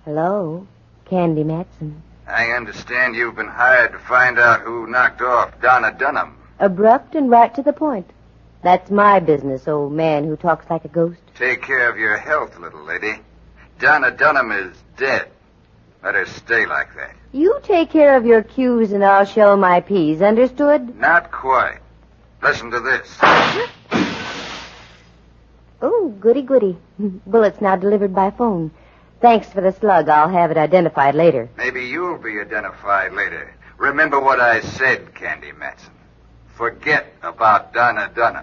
Hello, Candy Matson. I understand you've been hired to find out who knocked off Donna Dunham. Abrupt and right to the point. That's my business, old man who talks like a ghost. Take care of your health, little lady. Donna Dunham is dead. Let her stay like that. You take care of your Q's and I'll shell my P's, understood? Not quite. Listen to this. Oh, goody. Bullets now delivered by phone. Thanks for the slug. I'll have it identified later. Maybe you'll be identified later. Remember what I said, Candy Matson. Forget about Donna Dunham.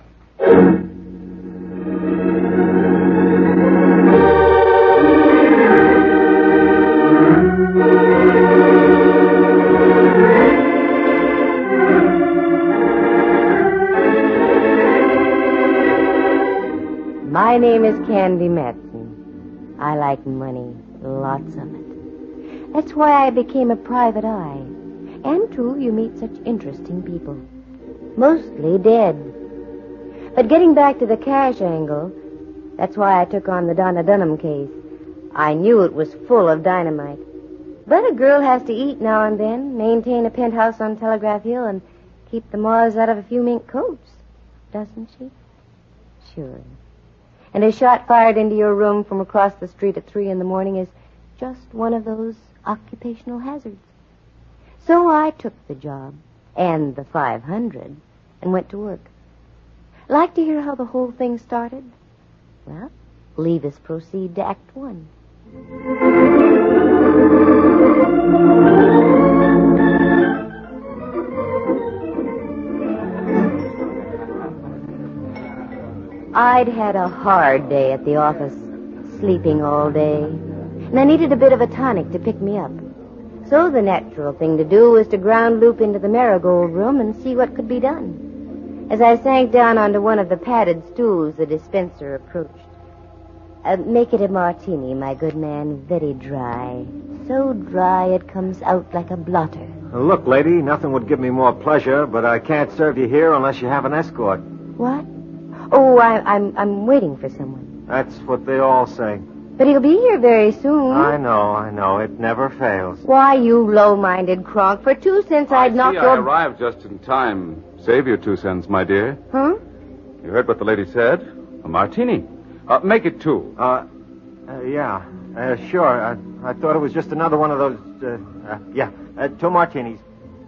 My name is Candy Matson. I like money, lots of it. That's why I became a private eye. And true, you meet such interesting people. Mostly dead. But getting back to the cash angle, that's why I took on the Donna Dunham case. I knew it was full of dynamite. But a girl has to eat now and then, maintain a penthouse on Telegraph Hill, and keep the moths out of a few mink coats. Doesn't she? Sure. And a shot fired into your room from across the street at 3 a.m. is just one of those occupational hazards. So I took the job, and the 500, and went to work. Like to hear how the whole thing started? Well, leave us proceed to Act 1. I'd had a hard day at the office, sleeping all day, and I needed a bit of a tonic to pick me up. So the natural thing to do was to ground loop into the Marigold room and see what could be done. As I sank down onto one of the padded stools, the dispenser approached. Make it a martini, my good man, very dry. So dry it comes out like a blotter. Look, lady, nothing would give me more pleasure, but I can't serve you here unless you have an escort. What? Oh, I'm waiting for someone. That's what they all say. But he'll be here very soon. I know. It never fails. Why, you low-minded cronk. For 2 cents I'd knock your... I arrived just in time. Save your 2 cents, my dear. Huh? You heard what the lady said? A martini. Make it 2. Yeah. Sure. I thought it was just another one of those, 2 martinis.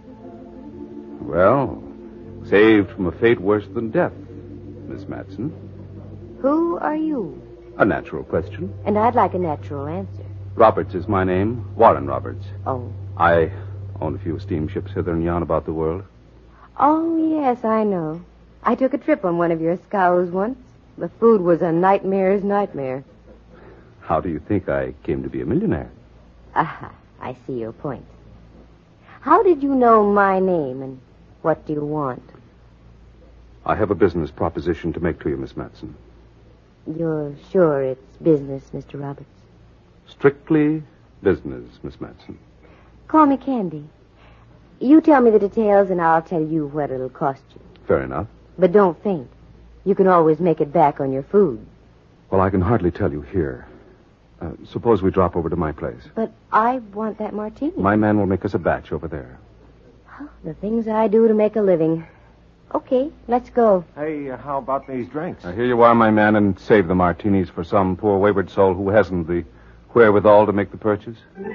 Well, saved from a fate worse than death, Miss Matson. Who are you? A natural question. And I'd like a natural answer. Roberts is my name. Warren Roberts. Oh. I own a few steamships hither and yon about the world. Oh, yes, I know. I took a trip on one of your scows once. The food was a nightmare's nightmare. How do you think I came to be a millionaire? Aha, I see your point. How did you know my name, and what do you want? I have a business proposition to make to you, Miss Matson. You're sure it's business, Mr. Roberts? Strictly business, Miss Matson. Call me Candy. You tell me the details, and I'll tell you what it'll cost you. Fair enough. But don't faint. You can always make it back on your food. Well, I can hardly tell you here. Suppose we drop over to my place. But I want that martini. My man will make us a batch over there. Oh, the things I do to make a living. Okay, let's go. Hey, how about these drinks? Here you are, my man, and save the martinis for some poor wayward soul who hasn't the wherewithal to make the purchase.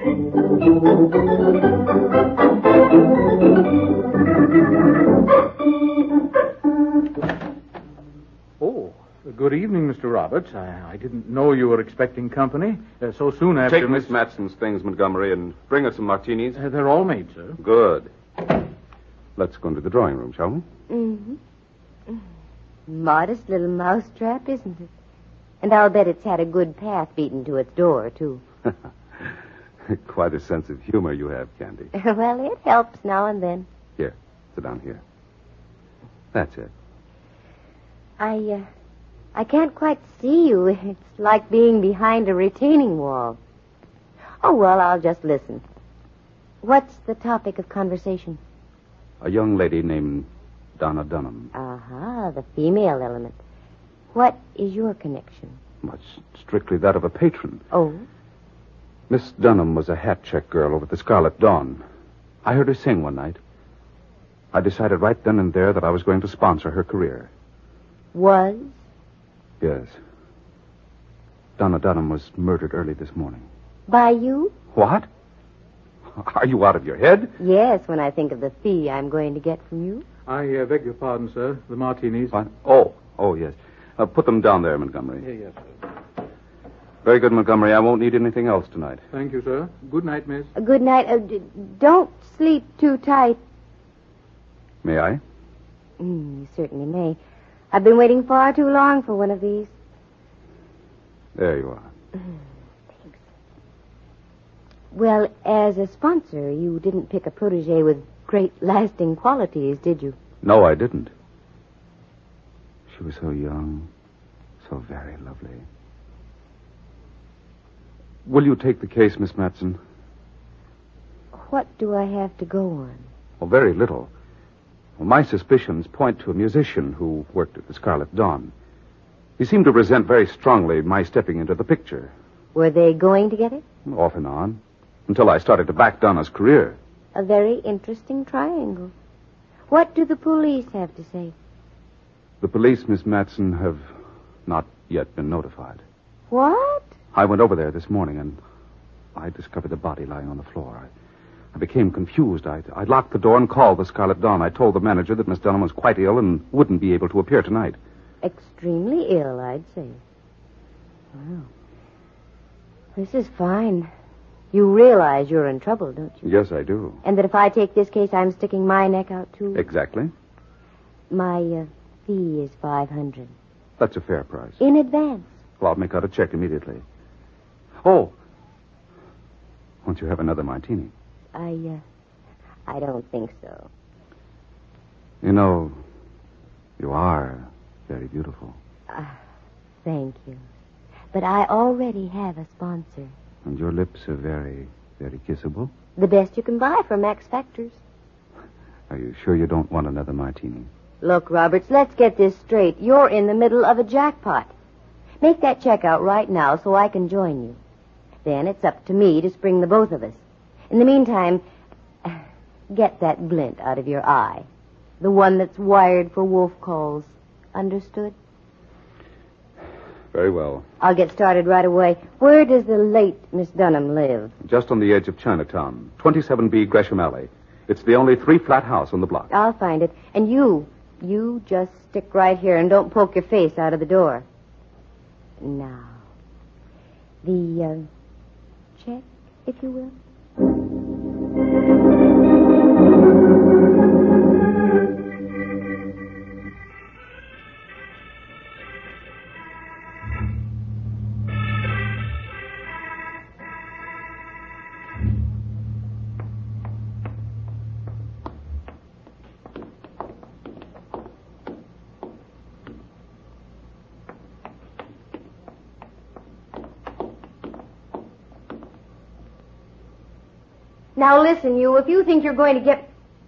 Oh, good evening, Mr. Roberts. I didn't know you were expecting company so soon after... Take Miss Matson's things, Montgomery, and bring us some martinis. They're all made, sir. Good. Let's go into the drawing room, shall we? Mm-hmm. Modest little mousetrap, isn't it? And I'll bet it's had a good path beaten to its door, too. Quite a sense of humor you have, Candy. Well, it helps now and then. Here, sit down here. That's it. I can't quite see you. It's like being behind a retaining wall. Oh, well, I'll just listen. What's the topic of conversation? A young lady named Donna Dunham. Aha, the female element. What is your connection? Much strictly that of a patron. Oh? Miss Dunham was a hat check girl over at the Scarlet Dawn. I heard her sing one night. I decided right then and there that I was going to sponsor her career. Was? Yes. Donna Dunham was murdered early this morning. By you? What? Are you out of your head? Yes, when I think of the fee I'm going to get from you. I beg your pardon, sir. The martinis. What? Oh, yes. Put them down there, Montgomery. Yes, sir. Very good, Montgomery. I won't need anything else tonight. Thank you, sir. Good night, miss. Good night. Don't sleep too tight. May I? You certainly may. I've been waiting far too long for one of these. There you are. Thanks. Well, as a sponsor, you didn't pick a protege with great lasting qualities, did you? No, I didn't. She was so young, so very lovely. Will you take the case, Miss Matson? What do I have to go on? Well, very little. Well, my suspicions point to a musician who worked at the Scarlet Dawn. He seemed to resent very strongly my stepping into the picture. Were they going to get it? Off and on. Until I started to back Donna's career. A very interesting triangle. What do the police have to say? The police, Miss Matson, have not yet been notified. What? I went over there this morning, and I discovered the body lying on the floor. I became confused. I locked the door and called the Scarlet Dawn. I told the manager that Miss Dunham was quite ill and wouldn't be able to appear tonight. Extremely ill, I'd say. Wow. This is fine. You realize you're in trouble, don't you? Yes, I do. And that if I take this case, I'm sticking my neck out, too? Exactly. My fee is $500. That's a fair price. In advance. Well, I'll make out a check immediately. Oh. Won't you have another martini? I don't think so. You know, you are very beautiful. Thank you. But I already have a sponsor. And your lips are very, very kissable. The best you can buy from Max Factors. Are you sure you don't want another martini? Look, Roberts, let's get this straight. You're in the middle of a jackpot. Make that check out right now so I can join you. Then it's up to me to spring the both of us. In the meantime, get that glint out of your eye. The one that's wired for wolf calls. Understood? Very well. I'll get started right away. Where does the late Miss Dunham live? Just on the edge of Chinatown. 27B Gresham Alley. It's the only 3-flat house on the block. I'll find it. And you just stick right here and don't poke your face out of the door. Now, the check, if you will. Now listen, you, if you think you're going to get...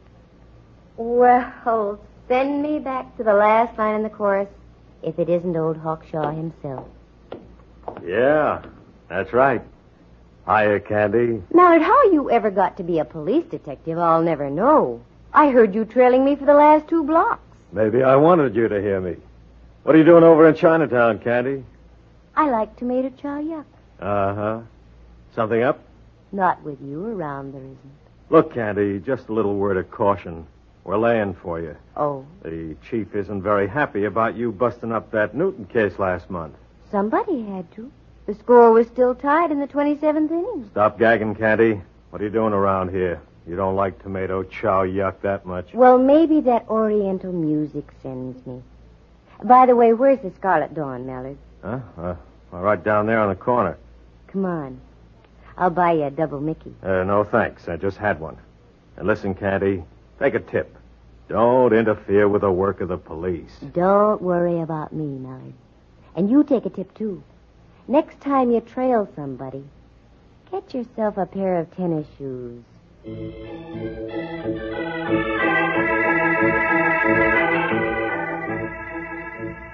Well, send me back to the last line in the chorus, if it isn't old Hawkshaw himself. Yeah, that's right. Hiya, Candy. Mallard, how you ever got to be a police detective, I'll never know. I heard you trailing me for the last 2 blocks. Maybe I wanted you to hear me. What are you doing over in Chinatown, Candy? I like tomato chow yuck. Uh-huh. Something up? Not with you around, there isn't. Look, Candy, just a little word of caution. We're laying for you. Oh, The chief isn't very happy about you busting up that Newton case last month. somebody had to. The score was still tied in the 27th inning. Stop gagging, Candy. What are you doing around here? You don't like tomato chow yuck that much. Well, maybe that Oriental music sends me. By the way, where's the Scarlet Dawn, Mallard? Huh? Right down there on the corner. Come on. I'll buy you a double Mickey. No, thanks. I just had one. And listen, Candy, take a tip. Don't interfere with the work of the police. Don't worry about me, Mallard. And you take a tip, too. Next time you trail somebody, get yourself a pair of tennis shoes.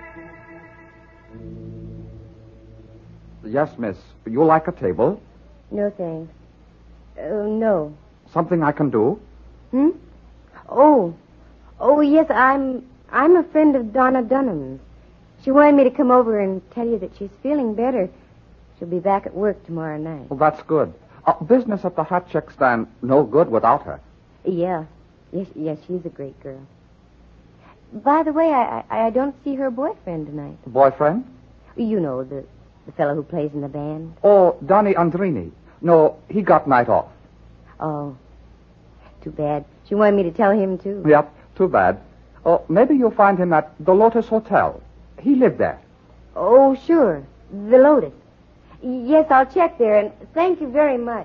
Yes, miss. You like a table? No, thanks. No. Something I can do? Oh, yes, I'm a friend of Donna Dunham's. She wanted me to come over and tell you that she's feeling better. She'll be back at work tomorrow night. Well, that's good. Business at the hot chick stand no good without her. Yeah. Yes, she's a great girl. By the way, I don't see her boyfriend tonight. Boyfriend? You know, the fellow who plays in the band. Oh, Donnie Andrini. No, he got night off. Oh, too bad. She wanted me to tell him, too. Yep, too bad. Oh, maybe you'll find him at the Lotus Hotel. He lived there. Oh, sure. The Lotus. Yes, I'll check there, and thank you very much.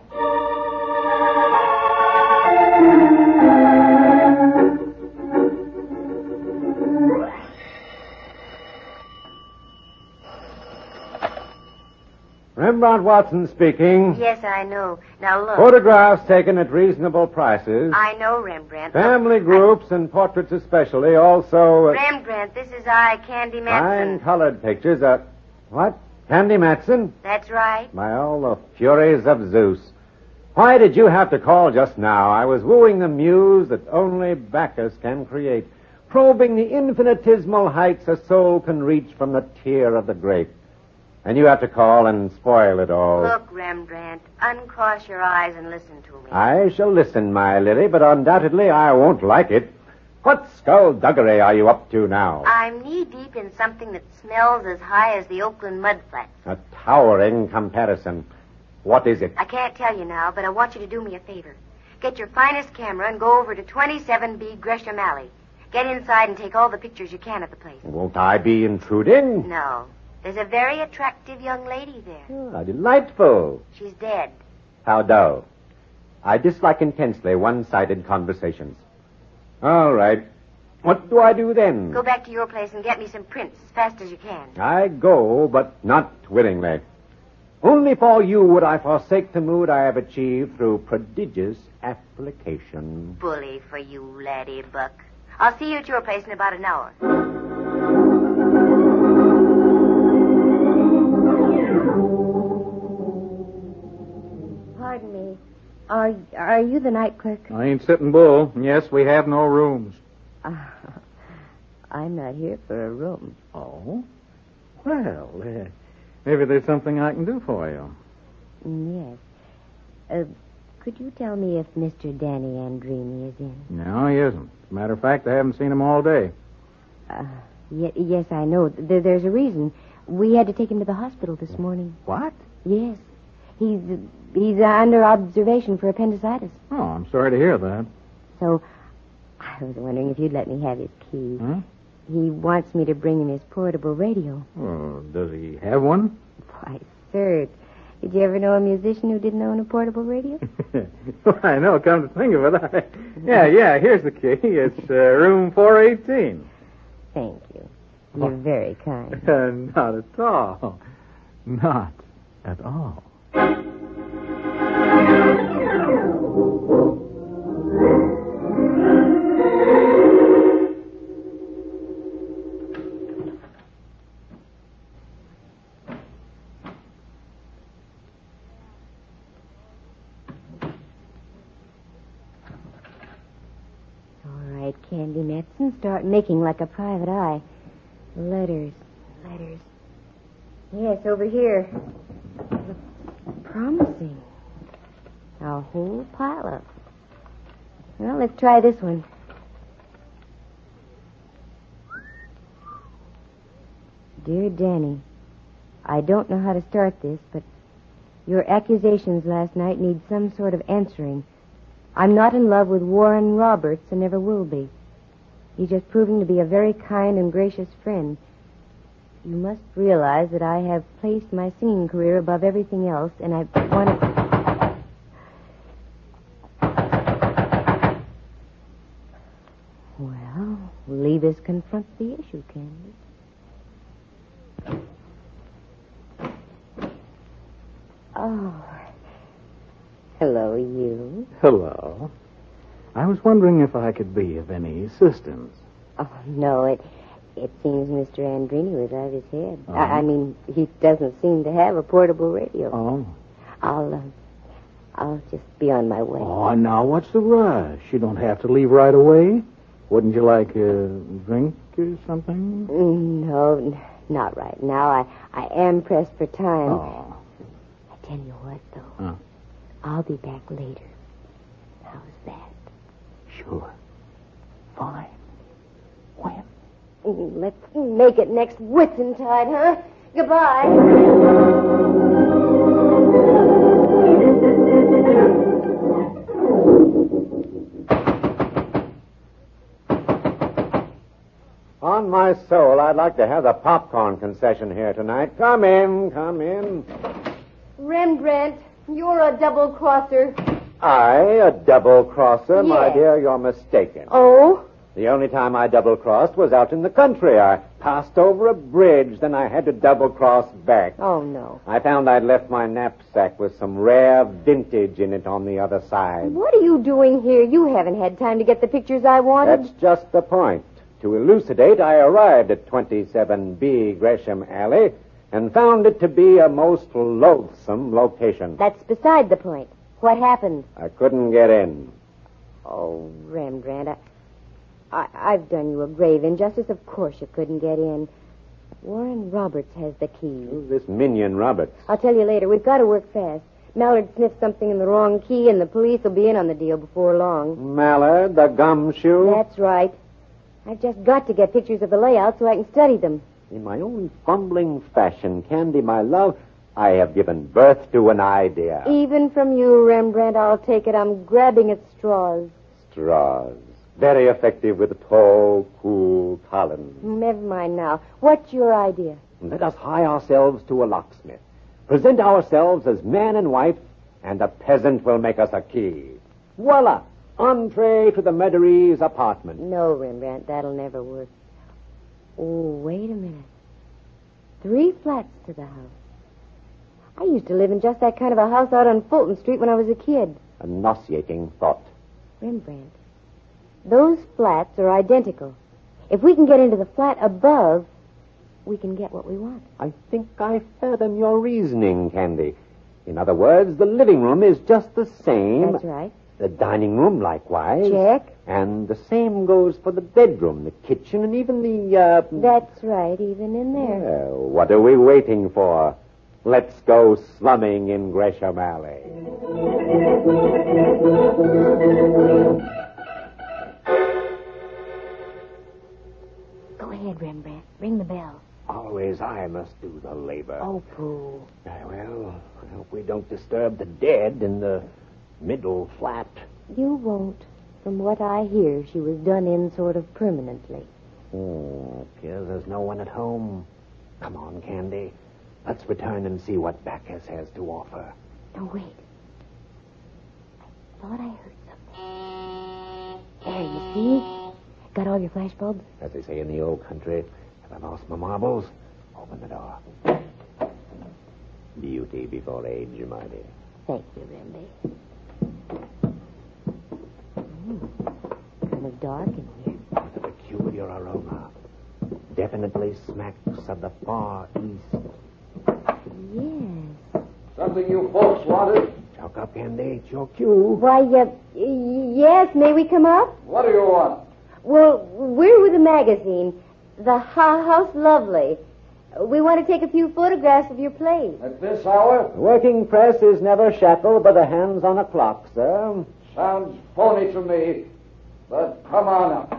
Rembrandt Watson speaking. Yes, I know. Now, look. Photographs taken at reasonable prices. I know, Rembrandt. Family groups and portraits especially. Also... Rembrandt, this is I, Candy Matson. Fine colored pictures. What? Candy Matson? That's right. By all the furies of Zeus. Why did you have to call just now? I was wooing the muse that only Bacchus can create, probing the infinitesimal heights a soul can reach from the tear of the grape. And you have to call and spoil it all. Look, Rembrandt, uncross your eyes and listen to me. I shall listen, my Lily, but undoubtedly I won't like it. What skullduggery are you up to now? I'm knee-deep in something that smells as high as the Oakland mudflats. A towering comparison. What is it? I can't tell you now, but I want you to do me a favor. Get your finest camera and go over to 27B Gresham Alley. Get inside and take all the pictures you can of the place. Won't I be intruding? No. There's a very attractive young lady there. Ah, delightful. She's dead. How dull. I dislike intensely one-sided conversations. All right. What do I do then? Go back to your place and get me some prints as fast as you can. I go, but not willingly. Only for you would I forsake the mood I have achieved through prodigious application. Bully for you, laddie buck. I'll see you at your place in about an hour. Pardon me. Are you the night clerk? I ain't sitting bull. Yes, we have no rooms. I'm not here for a room. Oh? Well, maybe there's something I can do for you. Yes. Could you tell me if Mr. Danny Andrini is in? No, he isn't. As a matter of fact, I haven't seen him all day. Yes, I know. There's a reason. We had to take him to the hospital this morning. What? Yes. He's under observation for appendicitis. Oh, I'm sorry to hear that. So, I was wondering if you'd let me have his key. Huh? He wants me to bring him his portable radio. Oh, does he have one? Why, sir, did you ever know a musician who didn't own a portable radio? Well, I know, come to think of it. Yeah, here's the key. It's room 418. Thank you. You're very kind. Not at all. Not at all. All right, Candy Matson, start making like a private eye. Letters. Yes, over here. Promising. A whole pile of. Well, let's try this one. Dear Danny, I don't know how to start this, but your accusations last night need some sort of answering. I'm not in love with Warren Roberts and never will be. He's just proving to be a very kind and gracious friend. You must realize that I have placed my singing career above everything else, and I want to... Well, leave us confront the issue, Candy. Oh. Hello, you. Hello. I was wondering if I could be of any assistance. Oh, no, it seems Mr. Andrini was out of his head. Oh. I mean, he doesn't seem to have a portable radio. Oh. I'll I'll just be on my way. Oh, now what's the rush? You don't have to leave right away. Wouldn't you like a drink or something? No, not right now. I am pressed for time. Oh. I tell you what, though. Huh. I'll be back later. How's that? Sure. Fine. When? Let's make it next Whitsuntide, huh? Goodbye. On my soul, I'd like to have the popcorn concession here tonight. Come in, come in. Rembrandt, you're a double-crosser. A double-crosser? My Yes. dear, you're mistaken. Oh? The only time I double-crossed was out in the country. I passed over a bridge, then I had to double-cross back. Oh, no. I found I'd left my knapsack with some rare vintage in it on the other side. What are you doing here? You haven't had time to get the pictures I wanted. That's just the point. To elucidate, I arrived at 27B Gresham Alley and found it to be a most loathsome location. That's beside the point. What happened? I couldn't get in. Oh, Rembrandt, I've done you a grave injustice. Of course you couldn't get in. Warren Roberts has the key. Who's this minion Roberts? I'll tell you later. We've got to work fast. Mallard sniffed something in the wrong key, and the police will be in on the deal before long. Mallard, the gumshoe? That's right. I've just got to get pictures of the layout so I can study them. In my own fumbling fashion, Candy, my love, I have given birth to an idea. Even from you, Rembrandt, I'll take it. I'm grabbing at straws. Straws. Very effective with tall, cool Collins. Never mind now. What's your idea? Let us hie ourselves to a locksmith. Present ourselves as man and wife, and a peasant will make us a key. Voila! Entree to the Meaderies apartment. No, Rembrandt, that'll never work. Oh, wait a minute. 3 flats to the house. I used to live in just that kind of a house out on Fulton Street when I was a kid. A nauseating thought. Rembrandt, those flats are identical. If we can get into the flat above, we can get what we want. I think I fathom your reasoning, Candy. In other words, the living room is just the same. That's right. The dining room, likewise. Check. And the same goes for the bedroom, the kitchen, and even the, That's right, even in there. Well, what are we waiting for? Let's go slumming in Gresham Alley. Go ahead, Rembrandt. Ring the bell. Always I must do the labor. Oh, pooh. Well, I hope we don't disturb the dead in the middle flat. You won't. From what I hear, she was done in sort of permanently. Appears there's no one at home. Come on, Candy. Let's return and see what Bacchus has to offer. No, wait. I thought I heard something. There, you see? Got all your flash bulbs? As they say in the old country, have I lost my marbles? Open the door. Beauty before age, my dear. Thank you, Remby. Kind of dark in here. With a peculiar aroma. Definitely smacks of the Far East. Yes. Something you folks wanted? Chalk up, Candy. It's your cue. Why, yes, may we come up? What do you want? Well, we're with a magazine, The House Lovely. We want to take a few photographs of your place. At this hour? The working press is never shackled by the hands on a clock, sir. Sounds phony to me. But come on up.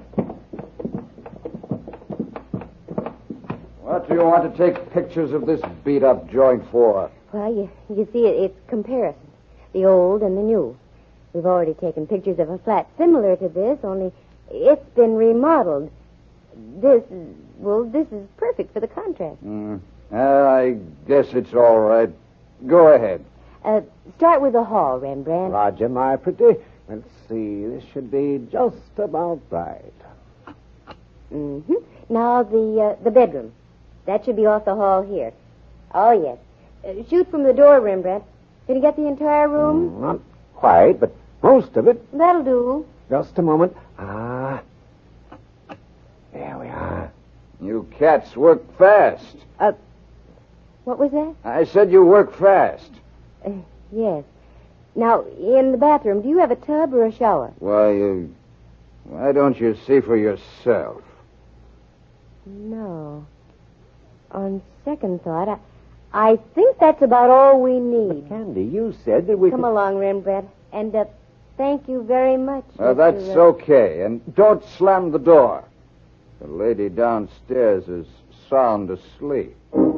What do you want to take pictures of this beat-up joint for? Well, you see, it's comparison. The old and the new. We've already taken pictures of a flat similar to this, only it's been remodeled. This is perfect for the contrast. I guess it's all right. Go ahead. Start with the hall, Rembrandt. Roger, my pretty. Let's see. This should be just about right. Mm-hmm. Now the bedroom. That should be off the hall here. Oh, yes. Shoot from the door, Rembrandt. Did you get the entire room? Not quite, but most of it. That'll do. Just a moment. There we are. You cats work fast. What was that? I said you work fast. Yes. Now, in the bathroom, do you have a tub or a shower? Why don't you see for yourself? No. On second thought, I think that's about all we need. Candy, you said that we Come could... along, Rembrandt. And thank you very much. That's Mr. okay. And don't slam the door. The lady downstairs is sound asleep.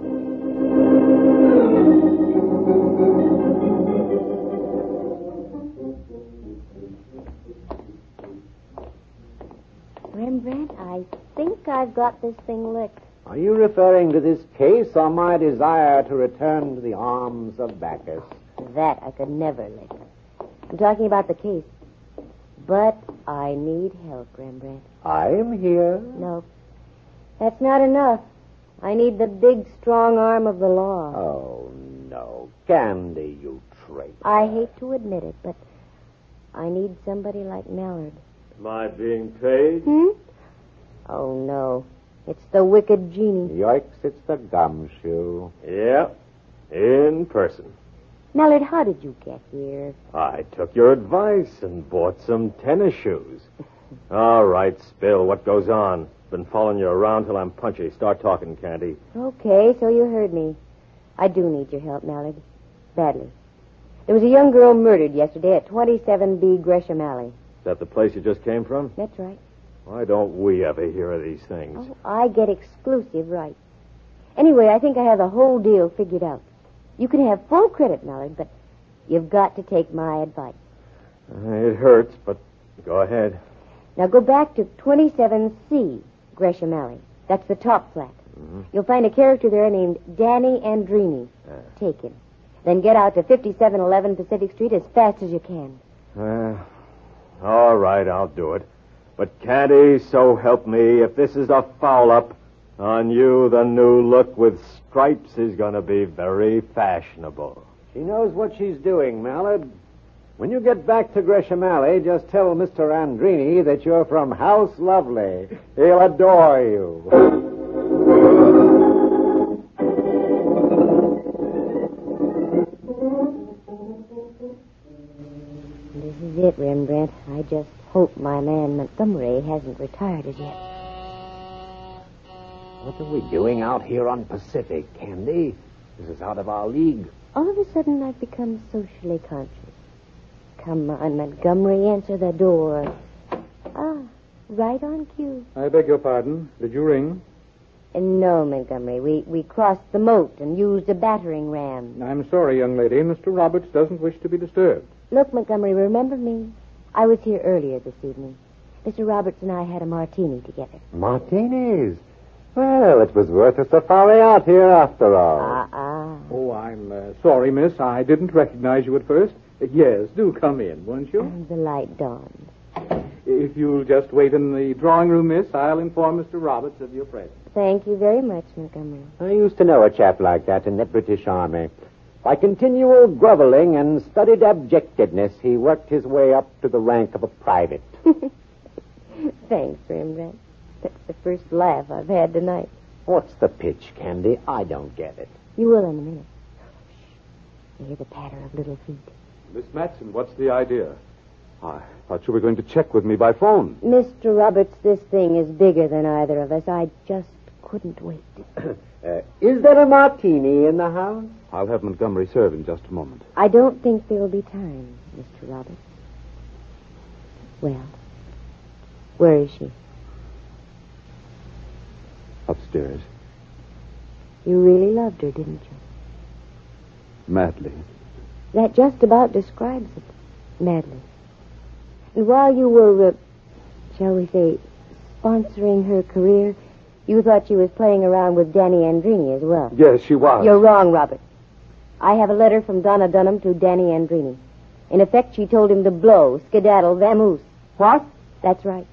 Rembrandt, I think I've got this thing licked. Are you referring to this case or my desire to return to the arms of Bacchus? That I could never lick. I'm talking about the case. But I need help, Rembrandt. I am here. No. That's not enough. I need the big, strong arm of the law. Oh, no. Candy, you traitor. I hate to admit it, but I need somebody like Mallard. Am I being paid? Oh, no. It's the wicked genie. Yoicks, it's the gumshoe. Yeah, in person. Mallard, how did you get here? I took your advice and bought some tennis shoes. All right, Spill, what goes on? Been following you around till I'm punchy. Start talking, Candy. Okay, so you heard me. I do need your help, Mallard. Badly. There was a young girl murdered yesterday at 27B Gresham Alley. Is that the place you just came from? That's right. Why don't we ever hear of these things? Oh, I get exclusive rights. Anyway, I think I have the whole deal figured out. You can have full credit, Mallard, but you've got to take my advice. It hurts, but go ahead. Now go back to 27C Gresham Alley. That's the top flat. Mm-hmm. You'll find a character there named Danny Andrini. Take him. Then get out to 5711 Pacific Street as fast as you can. All right, I'll do it. But Candy, so help me, if this is a foul-up, on you the new look with stripes is going to be very fashionable. She knows what she's doing, Mallard. When you get back to Gresham Alley, just tell Mr. Andrini that you're from House Lovely. He'll adore you. This is it, Rembrandt. I just hope my man Montgomery hasn't retired as yet. What are we doing out here on Pacific, Candy? This is out of our league. All of a sudden, I've become socially conscious. Come on, Montgomery, answer the door. Ah, right on cue. I beg your pardon. Did you ring? No, Montgomery. We crossed the moat and used a battering ram. I'm sorry, young lady. Mr. Roberts doesn't wish to be disturbed. Look, Montgomery, remember me? I was here earlier this evening. Mr. Roberts and I had a martini together. Martinis? Well, it was worth a safari out here after all. Oh, I'm sorry, miss. I didn't recognize you at first. Yes, do come in, won't you? The light dawned. If you'll just wait in the drawing room, miss, I'll inform Mr. Roberts of your presence. Thank you very much, Montgomery. I used to know a chap like that in the British Army. By continual groveling and studied abjectedness, he worked his way up to the rank of a private. Thanks, Rembrandt. That's the first laugh I've had tonight. What's the pitch, Candy? I don't get it. You will in a minute. You hear the patter of little feet. Miss Matson, what's the idea? I thought you were going to check with me by phone. Mr. Roberts, this thing is bigger than either of us. I just couldn't wait. Is there a martini in the house? I'll have Montgomery serve in just a moment. I don't think there'll be time, Mr. Roberts. Well, where is she? Upstairs. You really loved her, didn't you? Madly. That just about describes it. Madly. And while you were, shall we say, sponsoring her career, you thought she was playing around with Danny Andrini as well. Yes, she was. You're wrong, Robert. I have a letter from Donna Dunham to Danny Andrini. In effect, she told him to blow, skedaddle, vamoose. What? That's right.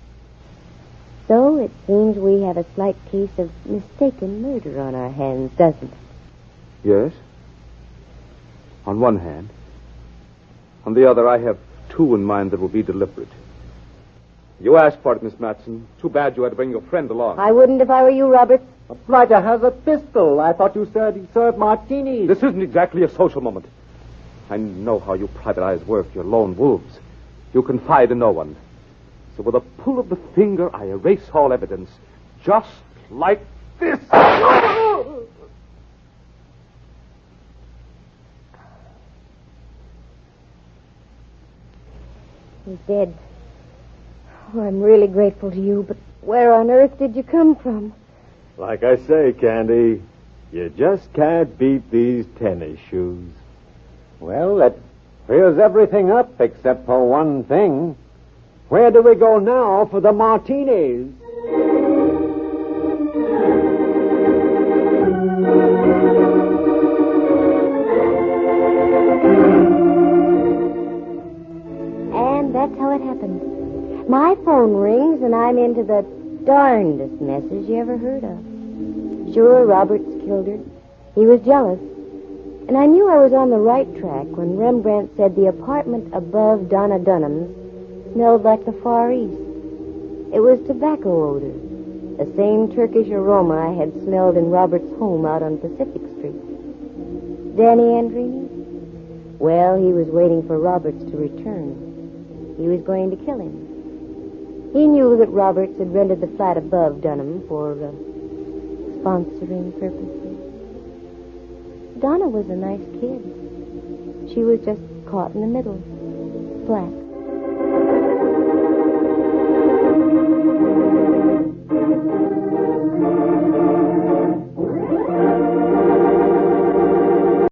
So it seems we have a slight case of mistaken murder on our hands, doesn't it? Yes. On one hand. On the other, I have two in mind that will be deliberate. You asked for it, Miss Matson. Too bad you had to bring your friend along. I wouldn't if I were you, Robert. A blighter has a pistol. I thought you said he served martinis. This isn't exactly a social moment. I know how you private eyes work. You're lone wolves. You confide in no one. So with a pull of the finger, I erase all evidence. Just like this. He's dead. Oh, I'm really grateful to you, but where on earth did you come from? Like I say, Candy, you just can't beat these tennis shoes. Well, that clears everything up except for one thing. Where do we go now for the martinis? And that's how it happened. My phone rings and I'm into the darndest messes you ever heard of. Sure, Roberts killed her. He was jealous. And I knew I was on the right track when Rembrandt said the apartment above Donna Dunham's smelled like the Far East. It was tobacco odor, the same Turkish aroma I had smelled in Robert's home out on Pacific Street. Danny Andrini? Well, he was waiting for Roberts to return. He was going to kill him. He knew that Roberts had rented the flat above Dunham for sponsoring purposes. Donna was a nice kid. She was just caught in the middle, black.